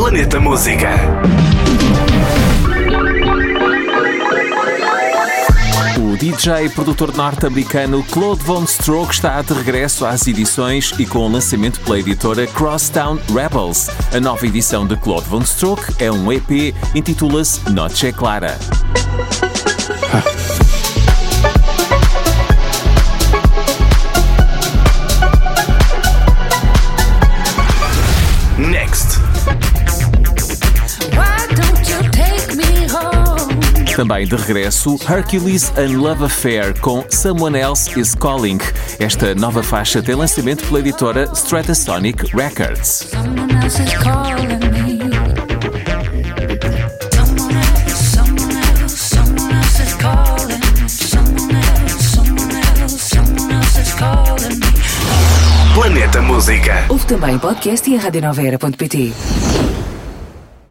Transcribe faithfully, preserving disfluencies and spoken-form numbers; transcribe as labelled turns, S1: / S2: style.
S1: Planeta Música.
S2: O D J e produtor norte-americano Claude VonStroke está de regresso às edições e com o lançamento pela editora Crosstown Rebels. A nova edição de Claude VonStroke é um E P, intitula-se Noche Clara.
S1: Next.
S2: Também de regresso, Hercules and Love Affair com Someone Else Is Calling. Esta nova faixa tem lançamento pela editora Stratasonic Records.
S1: Planeta Música.
S3: Ouve também podcast e a rádio nova era ponto pt.